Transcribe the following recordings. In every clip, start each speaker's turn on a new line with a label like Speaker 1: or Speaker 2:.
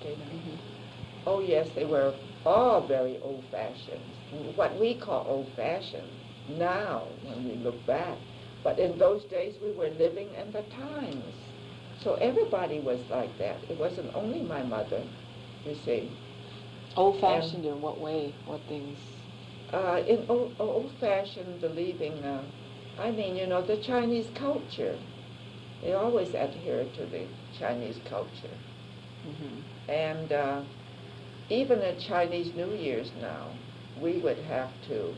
Speaker 1: okay now. Oh yes, they were all very old-fashioned. What we call old-fashioned now when we look back. But in those days we were living in the times. So everybody was like that. It wasn't only my mother, you see.
Speaker 2: Old-fashioned in what way? What things?
Speaker 1: In old-fashioned believing, I mean, the Chinese culture. They always adhere to the Chinese culture. And even at Chinese New Year's now, we would have to,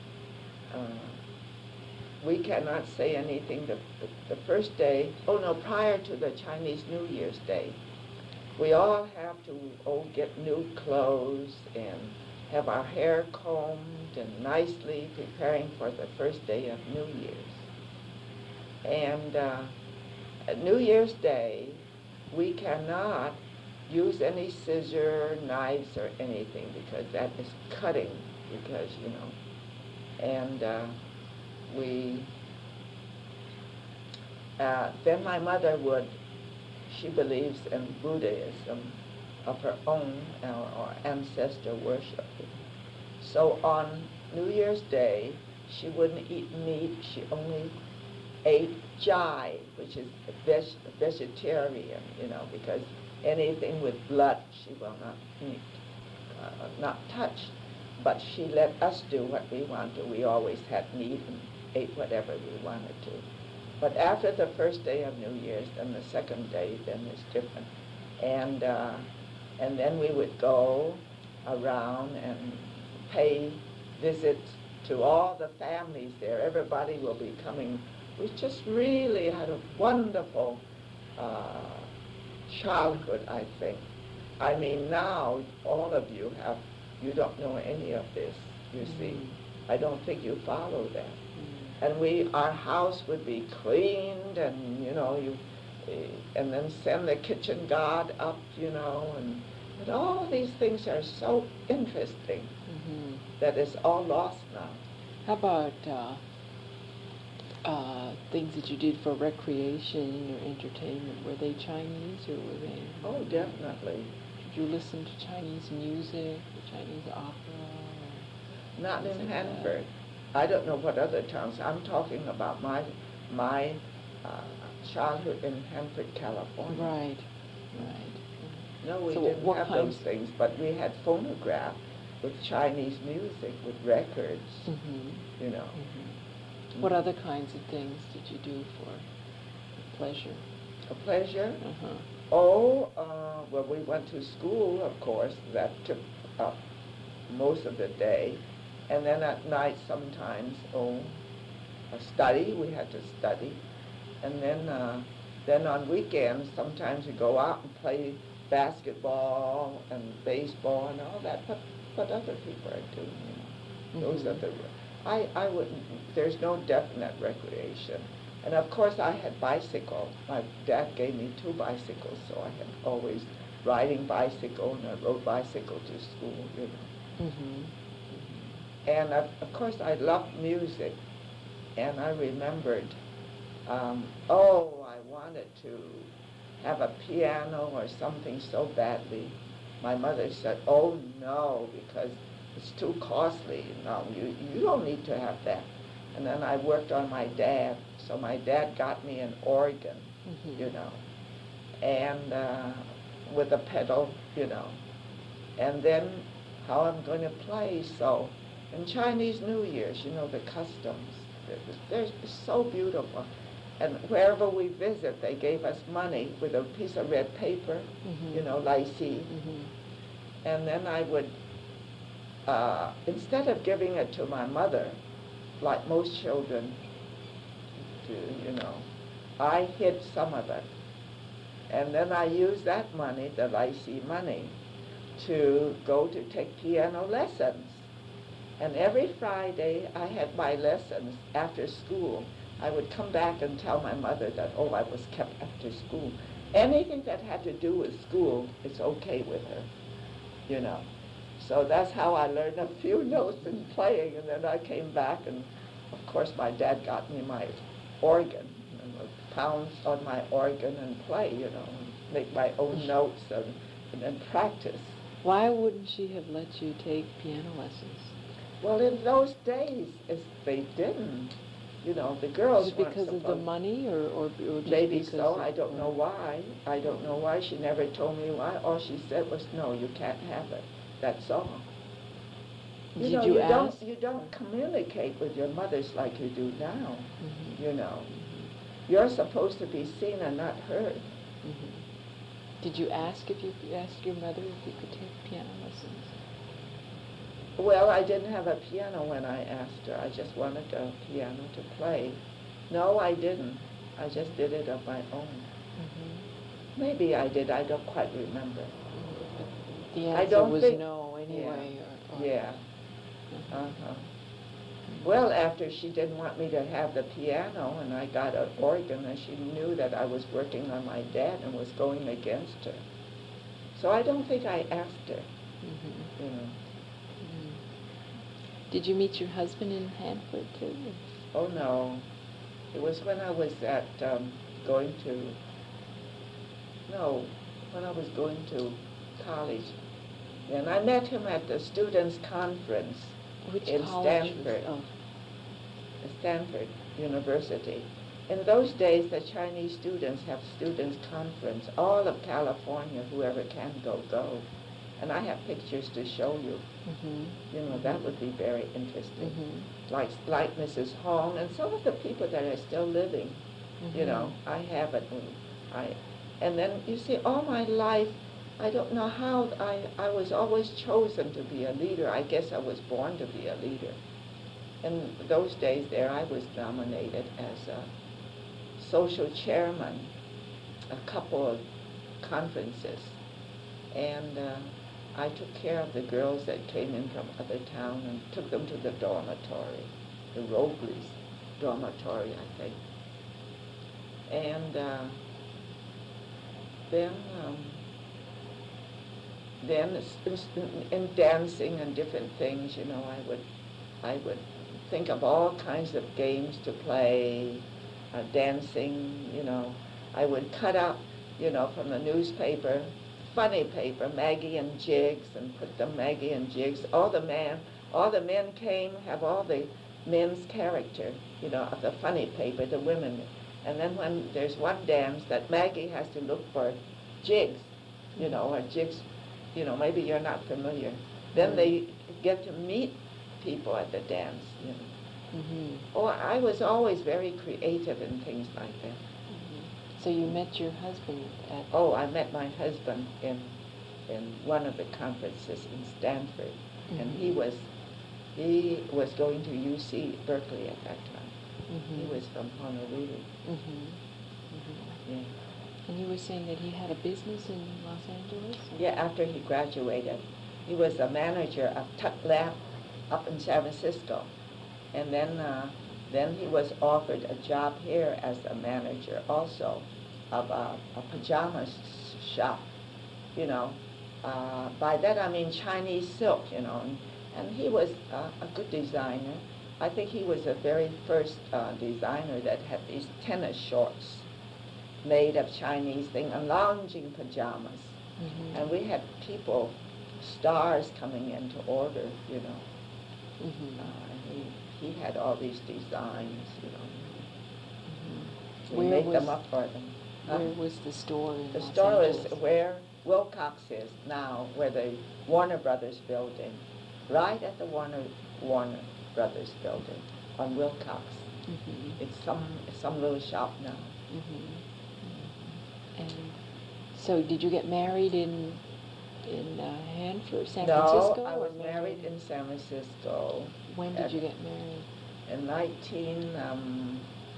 Speaker 1: we cannot say anything the first day, prior to the Chinese New Year's Day. We all have to, get new clothes and have our hair combed and nicely preparing for the first day of New Year's. And at New Year's Day, we cannot use any scissor, knives, or anything because that is cutting, because, and then my mother she believes in Buddhism of her own, or ancestor worship. So on New Year's Day, she wouldn't eat meat, she only ate jai, which is vegetarian, because anything with blood she will not eat, not touch. But she let us do what we wanted. We always had meat and ate whatever we wanted to. But after the first day of New Year's, then the second day, then it's different. And then we would go around and pay visits to all the families there. Everybody will be coming. We just really had a wonderful childhood, I think. I mean, now all of you don't know any of this, you see. I don't think you follow that. And our house would be cleaned, and, and then send the kitchen guard up, and all these things are so interesting that it's all lost now.
Speaker 2: How about things that you did for recreation or entertainment? Were they Chinese or were they?
Speaker 1: Oh, definitely.
Speaker 2: Did you listen to Chinese music or Chinese opera?
Speaker 1: Not in Hanford. I don't know what other towns. I'm talking about my childhood in Hanford, California.
Speaker 2: Right.
Speaker 1: No, we didn't have those things, but we had phonograph with Chinese music, with records,
Speaker 2: What other kinds of things did you do for pleasure?
Speaker 1: A pleasure? Well, we went to school, of course. That took up most of the day. And then at night sometimes, a study. We had to study. And then on weekends, sometimes we go out and play basketball and baseball and all that. What other people are doing, Those are I wouldn't, there's no definite recreation. And of course I had bicycle. My dad gave me 2 bicycles, so I had always riding bicycle, and I rode bicycle to school, And of course I loved music, and I remembered, I wanted to have a piano or something so badly. My mother said, oh no, because it's too costly. No, you don't need to have that. And then I worked on my dad, so my dad got me an organ, and with a pedal, and then how I'm going to play. So in Chinese New Year's, the customs, they're so beautiful. And wherever we visit, they gave us money with a piece of red paper, lai xi. And then I would, instead of giving it to my mother, like most children do, I hid some of it. And then I used that money, the lai xi money, to go to take piano lessons. And every Friday I had my lessons after school. I would come back and tell my mother that, I was kept after school. Anything that had to do with school, it's okay with her, So that's how I learned a few notes in playing, and then I came back, and of course my dad got me my organ, and I would pound on my organ and play, make my own notes, and and practice.
Speaker 2: Why wouldn't she have let you take piano lessons?
Speaker 1: Well, in those days, they didn't. You know, the girls
Speaker 2: Is it
Speaker 1: weren't
Speaker 2: because of the
Speaker 1: supposed.
Speaker 2: money, or just
Speaker 1: Maybe
Speaker 2: because
Speaker 1: so.
Speaker 2: of,
Speaker 1: I don't know why. I don't know why. She never told me why. All she said was, "No, you can't have it." That's all. You
Speaker 2: Did
Speaker 1: know,
Speaker 2: you
Speaker 1: you
Speaker 2: ask?
Speaker 1: don't communicate with your mothers like you do now.
Speaker 2: Mm-hmm.
Speaker 1: You know, you're supposed to be seen and not heard.
Speaker 2: Mm-hmm. Did you ask your mother if you could take piano lessons?
Speaker 1: Well, I didn't have a piano when I asked her. I just wanted a piano to play. No, I didn't. I just did it on my own.
Speaker 2: Mm-hmm.
Speaker 1: Maybe I did. I don't quite remember.
Speaker 2: Mm-hmm. The
Speaker 1: I
Speaker 2: answer
Speaker 1: don't
Speaker 2: was
Speaker 1: think,
Speaker 2: no anyway.
Speaker 1: Yeah. Yeah.
Speaker 2: Mm-hmm.
Speaker 1: Uh-huh. Well, after she didn't want me to have the piano and I got an organ, and she knew that I was working on my dad and was going against her. So I don't think I asked her.
Speaker 2: Mm-hmm.
Speaker 1: You know.
Speaker 2: Mm-hmm. Did you meet your husband in Hanford too?
Speaker 1: Oh no, it was when I was when I was going to college. And I met him at the students' conference in Stanford, Stanford University. In those days, the Chinese students have students' conference. All of California, whoever can go. And I have pictures to show you.
Speaker 2: Mm-hmm.
Speaker 1: You know, that would be very interesting.
Speaker 2: Mm-hmm.
Speaker 1: Like Mrs. Hong and some of the people that are still living.
Speaker 2: Mm-hmm.
Speaker 1: You know, I have it. And then, you see, all my life, I don't know how I was always chosen to be a leader. I guess I was born to be a leader. In those days there, I was nominated as a social chairman, a couple of conferences. And I took care of the girls that came in from other town and took them to the dormitory, the Robley's dormitory, I think. And then in dancing and different things, you know, I would think of all kinds of games to play, dancing, you know. I would cut up, you know, from the newspaper, funny paper, Maggie and Jigs, and put the Maggie and Jigs. All the men came, have all the men's character, you know, of the funny paper, the women. And then when there's one dance that Maggie has to look for Jigs, you know, or Jigs, you know, maybe you're not familiar. Then they get to meet people at the dance, you know.
Speaker 2: Mm-hmm.
Speaker 1: Oh, I was always very creative in things like that.
Speaker 2: Mm-hmm. So you met your husband at...
Speaker 1: Oh, I met my husband in one of the conferences in Stanford. Mm-hmm. And he was going to UC Berkeley at that time. Mm-hmm. He was from Honolulu.
Speaker 2: Mm-hmm. Mm-hmm.
Speaker 1: Yeah.
Speaker 2: And you were saying that he had a business in Los Angeles? Or?
Speaker 1: Yeah, after he graduated. He was a manager of Tut Lab up in San Francisco. And then he was offered a job here as a manager also of a pajamas shop, you know. By that I mean Chinese silk, you know. And he was a good designer. I think he was the very first designer that had these tennis shorts made of Chinese thing, and lounging pajamas. Mm-hmm. And we had people, stars coming in to order, you know. Mm-hmm. He had all these designs, you know. Mm-hmm. We made them up for them.
Speaker 2: Where was the store in
Speaker 1: The
Speaker 2: Los
Speaker 1: store
Speaker 2: Angeles?
Speaker 1: is where Wilcox is now, where the Warner Brothers building, right at the Warner Brothers building on Wilcox. Mm-hmm. It's some little shop now.
Speaker 2: Mm-hmm. And so did you get married in Hanford, San Francisco?
Speaker 1: No, I was married in San Francisco.
Speaker 2: When did you get married?
Speaker 1: In 1929.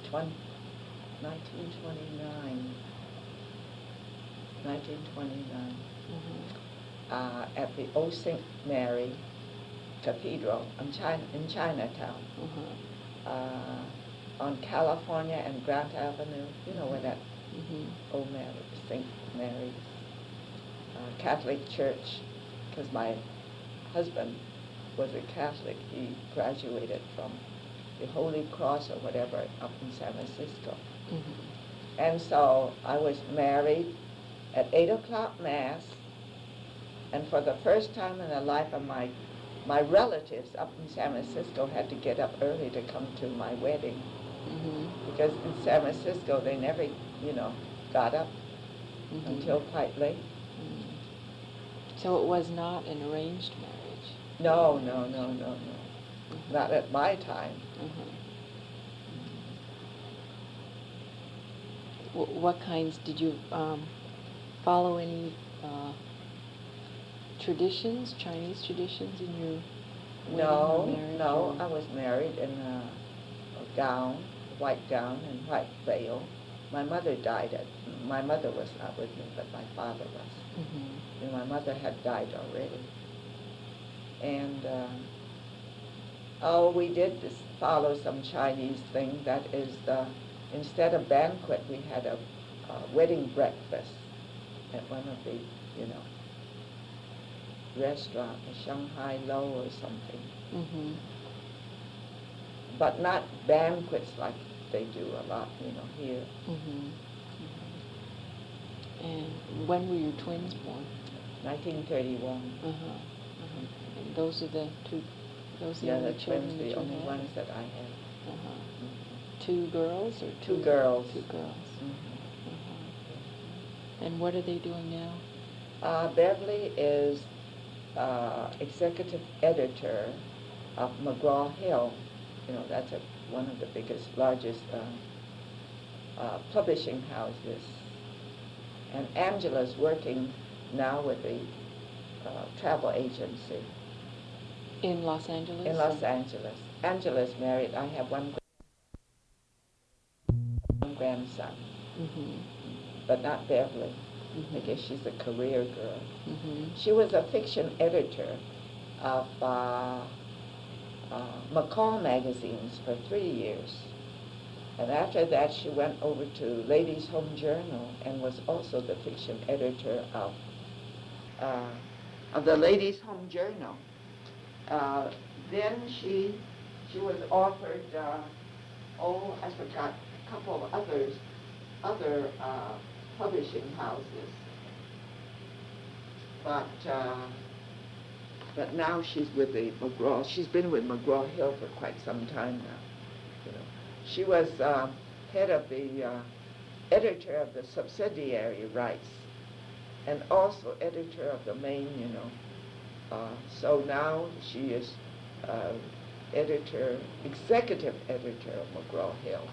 Speaker 1: 1929. Mm-hmm. At the Old St. Mary Cathedral in Chinatown. Mm-hmm. On California and Grant Avenue. You know where that Old St. Mary's Catholic church, because my husband was a Catholic. He graduated from the Holy Cross or whatever up in San Francisco. Mm-hmm. And so I was married at 8 o'clock Mass And for the first time in the life of my relatives up in San Francisco had to get up early to come to my wedding. Because in San Francisco they never, got up until quite late.
Speaker 2: So it was not an arranged marriage?
Speaker 1: No. Not at my time.
Speaker 2: What kinds, did you follow any traditions, Chinese traditions in your wedding or marriage?
Speaker 1: No, I was married in a gown, white gown and white veil. My mother my mother was not with me, but my father was. And my mother had died already. And, we did follow some Chinese thing. That is, instead of banquet, we had a wedding breakfast at one of the, restaurant, a Shanghai Lo or something. But not banquets like they do a lot, here.
Speaker 2: And when were your twins born?
Speaker 1: 1931.
Speaker 2: And those are the two, the only children
Speaker 1: twins, the only ones that I had.
Speaker 2: Two girls or
Speaker 1: two girls?
Speaker 2: Two girls. And what are they doing now?
Speaker 1: Beverly is executive editor of McGraw-Hill. That's one of the largest publishing houses. And Angela's working now with the travel agency.
Speaker 2: In Los Angeles?
Speaker 1: In Los Angeles. Angela's married. I have one grandson. But not Beverly. I guess she's a career girl. She was a fiction editor of McCall magazines for 3 years. And after that, she went over to Ladies' Home Journal and was also the fiction editor of the Ladies' Home Journal. Then she was offered, I forgot, a couple of other publishing houses. But now she's with the McGraw. She's been with McGraw-Hill for quite some time now. She was head of the editor of the subsidiary rights, and also editor of the main. So now she is executive editor of McGraw-Hill.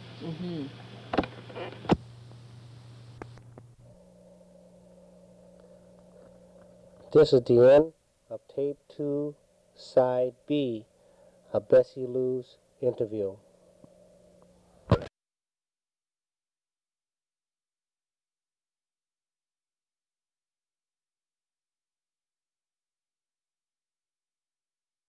Speaker 3: This is the end of Tape 2, Side B of Bessie Lou's interview.